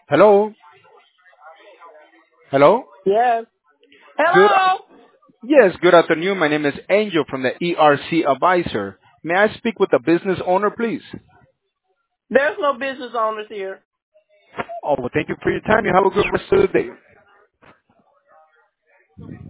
Hello? Hello? Yes. Good. Hello. Yes, good afternoon. My name is Angel from the ERC Advisor. May I speak with the business owner, please? There's no business owners here. Oh, well, thank you for your time. You have a good rest of the day.